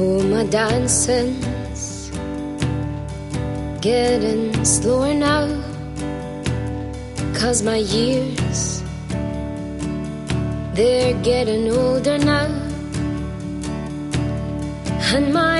Oh, my dancing's getting slower now, 'cause my years, they're getting older now, and my